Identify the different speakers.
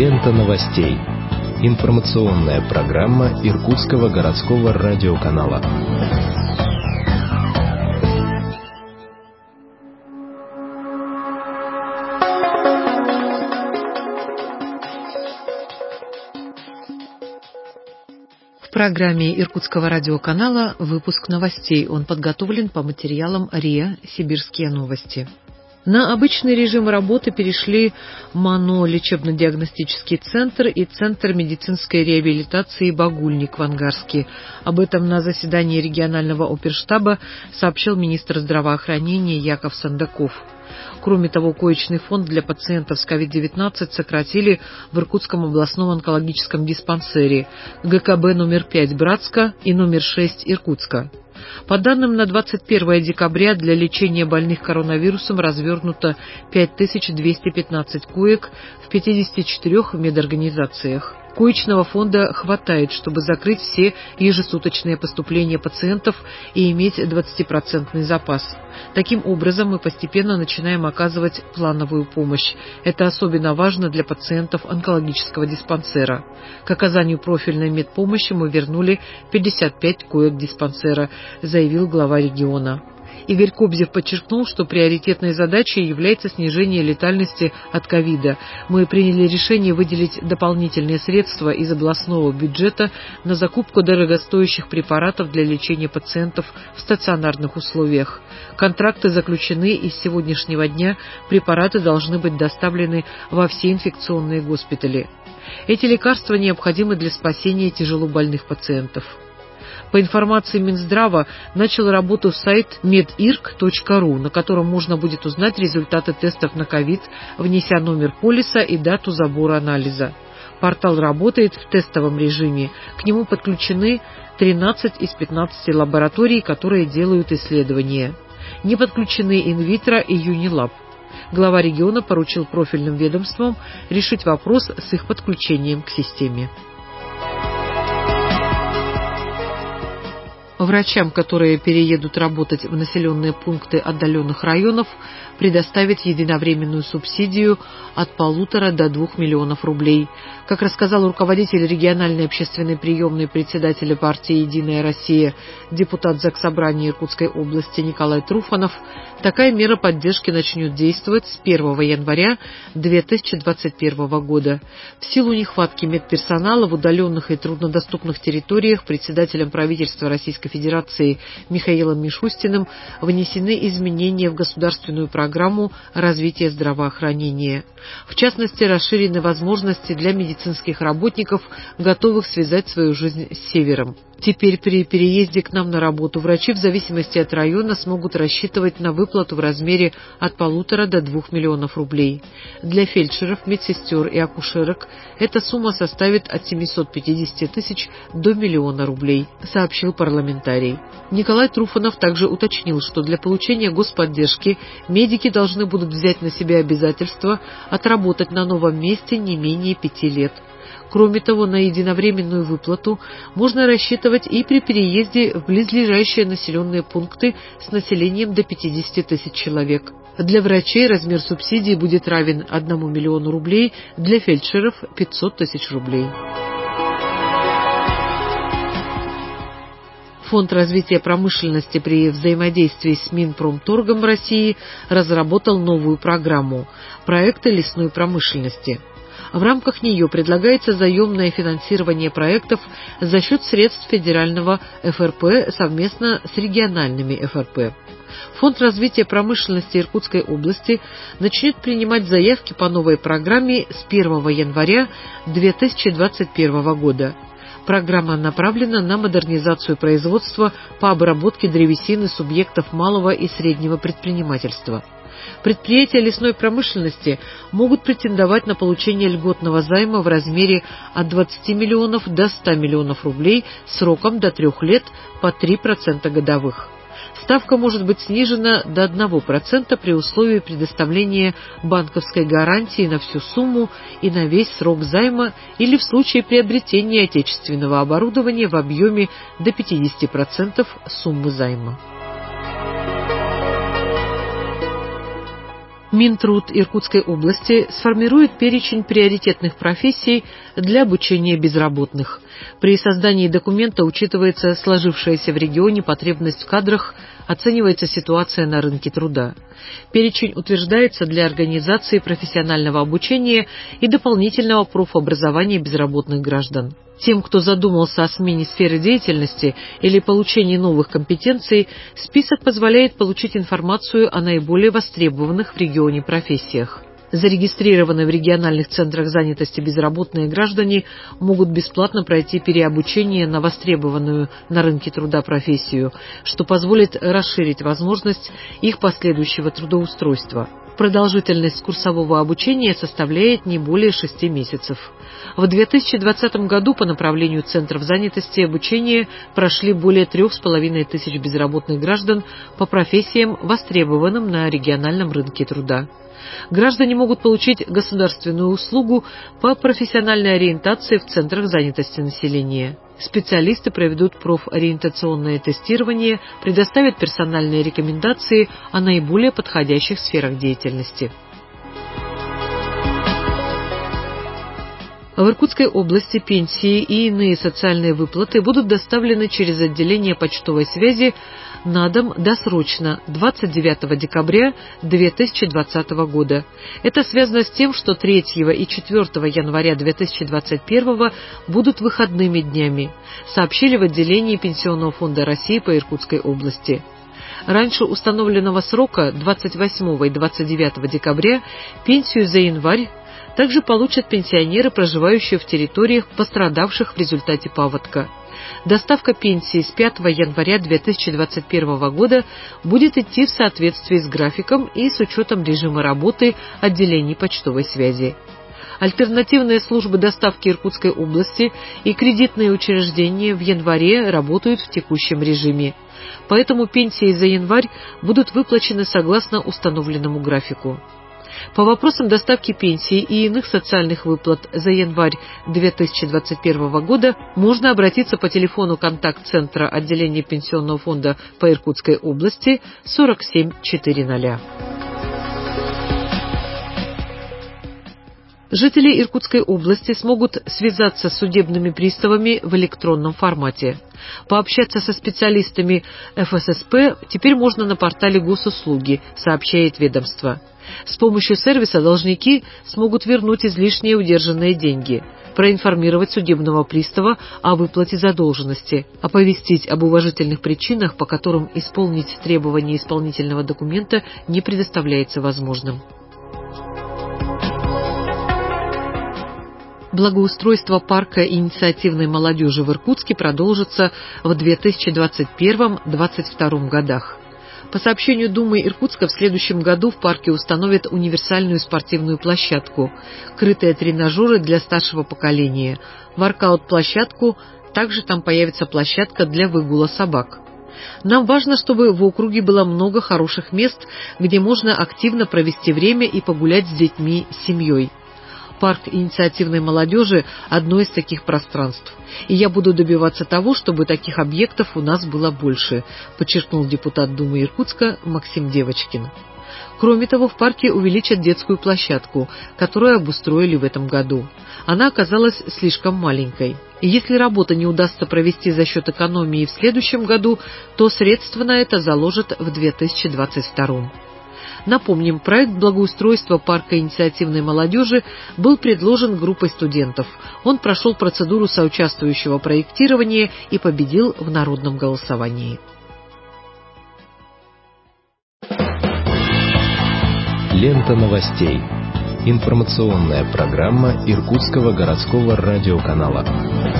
Speaker 1: Лента новостей. Информационная программа Иркутского городского радиоканала.
Speaker 2: В программе Иркутского радиоканала выпуск новостей. Он подготовлен по материалам РИА «Сибирские новости». На обычный режим работы перешли МАНО лечебно-диагностический центр и Центр медицинской реабилитации «Багульник» в Ангарске. Об этом на заседании регионального оперштаба сообщил министр здравоохранения Яков Сандаков. Кроме того, коечный фонд для пациентов с COVID-19 сократили в Иркутском областном онкологическом диспансере ГКБ номер 5 Братска и номер 6 Иркутска. По данным на 21 декабря для лечения больных коронавирусом развернуто 5215 коек в 54 медорганизациях. Коечного фонда хватает, чтобы закрыть все ежесуточные поступления пациентов и иметь 20% запас. Таким образом, мы постепенно начинаем оказывать плановую помощь. Это особенно важно для пациентов онкологического диспансера. К оказанию профильной медпомощи мы вернули 55 коек диспансера, заявил глава региона. Игорь Кобзев подчеркнул, что приоритетной задачей является снижение летальности от ковида. Мы приняли решение выделить дополнительные средства из областного бюджета на закупку дорогостоящих препаратов для лечения пациентов в стационарных условиях. Контракты заключены, и с сегодняшнего дня препараты должны быть доставлены во все инфекционные госпитали. Эти лекарства необходимы для спасения тяжелобольных пациентов. По информации Минздрава, начал работу сайт medirk.ru, на котором можно будет узнать результаты тестов на ковид, внеся номер полиса и дату забора анализа. Портал работает в тестовом режиме. К нему подключены 13 из 15 лабораторий, которые делают исследования. Не подключены инвитро и Юнилаб. Глава региона поручил профильным ведомствам решить вопрос с их подключением к системе. Врачам, которые переедут работать в населенные пункты отдаленных районов, предоставят единовременную субсидию от 1,5 до 2 миллионов рублей. Как рассказал руководитель региональной общественной приемной председателя партии «Единая Россия», депутат Заксобрания Иркутской области Николай Труфанов, такая мера поддержки начнет действовать с 1 января 2021 года. В силу нехватки медперсонала в удаленных и труднодоступных территориях председателем правительства Российской Федерации Михаилом Мишустиным внесены изменения в государственную программу развития здравоохранения. В частности, расширены возможности для медицинских работников, готовых связать свою жизнь с севером. Теперь при переезде к нам на работу врачи в зависимости от района смогут рассчитывать на выплату в размере от 1,5 до 2 миллионов рублей. Для фельдшеров, медсестер и акушерок эта сумма составит от 750 тысяч до 1 миллиона рублей, сообщил парламентарий. Николай Труфанов также уточнил, что для получения господдержки медики должны будут взять на себя обязательство отработать на новом месте не менее 5 лет. Кроме того, на единовременную выплату можно рассчитывать и при переезде в близлежащие населенные пункты с населением до 50 тысяч человек. Для врачей размер субсидии будет равен 1 миллиону рублей, для фельдшеров – 500 тысяч рублей. Фонд развития промышленности при взаимодействии с Минпромторгом России разработал новую программу «Проекты лесной промышленности». В рамках нее предлагается заемное финансирование проектов за счет средств федерального ФРП совместно с региональными ФРП. Фонд развития промышленности Иркутской области начнет принимать заявки по новой программе с 1 января 2021 года. Программа направлена на модернизацию производства по обработке древесины субъектов малого и среднего предпринимательства. Предприятия лесной промышленности могут претендовать на получение льготного займа в размере от 20 миллионов до 100 миллионов рублей сроком до 3 лет по 3% годовых. Ставка может быть снижена до 1% при условии предоставления банковской гарантии на всю сумму и на весь срок займа или в случае приобретения отечественного оборудования в объеме до 50% суммы займа. Минтруд Иркутской области сформирует перечень приоритетных профессий для обучения безработных. При создании документа учитывается сложившаяся в регионе потребность в кадрах, оценивается ситуация на рынке труда. Перечень утверждается для организации профессионального обучения и дополнительного профобразования безработных граждан. Тем, кто задумался о смене сферы деятельности или получении новых компетенций, список позволяет получить информацию о наиболее востребованных в регионе профессиях. Зарегистрированные в региональных центрах занятости безработные граждане могут бесплатно пройти переобучение на востребованную на рынке труда профессию, что позволит расширить возможность их последующего трудоустройства. Продолжительность курсового обучения составляет не более 6 месяцев. В 2020 году по направлению центров занятости и обучения прошли более 3500 безработных граждан по профессиям, востребованным на региональном рынке труда. Граждане могут получить государственную услугу по профессиональной ориентации в центрах занятости населения. Специалисты проведут профориентационное тестирование, предоставят персональные рекомендации о наиболее подходящих сферах деятельности. В Иркутской области пенсии и иные социальные выплаты будут доставлены через отделение почтовой связи на дом досрочно 29 декабря 2020 года. Это связано с тем, что 3 и 4 января 2021 будут выходными днями, сообщили в отделении Пенсионного фонда России по Иркутской области. Раньше установленного срока 28 и 29 декабря пенсию за январь также получат пенсионеры, проживающие в территориях, пострадавших в результате паводка. Доставка пенсии с 5 января 2021 года будет идти в соответствии с графиком и с учетом режима работы отделений почтовой связи. Альтернативные службы доставки Иркутской области и кредитные учреждения в январе работают в текущем режиме. Поэтому пенсии за январь будут выплачены согласно установленному графику. По вопросам доставки пенсий и иных социальных выплат за январь 2021 года можно обратиться по телефону контакт-центра отделения Пенсионного фонда по Иркутской области 4740. Жители Иркутской области смогут связаться с судебными приставами в электронном формате. Пообщаться со специалистами ФССП теперь можно на портале госуслуги, сообщает ведомство. С помощью сервиса должники смогут вернуть излишние удержанные деньги, проинформировать судебного пристава о выплате задолженности, оповестить об уважительных причинах, по которым исполнить требования исполнительного документа не предоставляется возможным. Благоустройство парка инициативной молодежи в Иркутске продолжится в 2021-2022 годах. По сообщению Думы Иркутска, в следующем году в парке установят универсальную спортивную площадку, крытые тренажеры для старшего поколения, воркаут-площадку, также там появится площадка для выгула собак. Нам важно, чтобы в округе было много хороших мест, где можно активно провести время и погулять с детьми, с семьей. Парк инициативной молодежи – одно из таких пространств. И я буду добиваться того, чтобы таких объектов у нас было больше, подчеркнул депутат Думы Иркутска Максим Девочкин. Кроме того, в парке увеличат детскую площадку, которую обустроили в этом году. Она оказалась слишком маленькой. И если работу не удастся провести за счет экономии в следующем году, то средства на это заложат в 2022. Напомним, проект благоустройства парка инициативной молодежи был предложен группой студентов. Он прошел процедуру соучаствующего проектирования и победил в народном голосовании.
Speaker 1: Лента новостей. Информационная программа Иркутского городского радиоканала.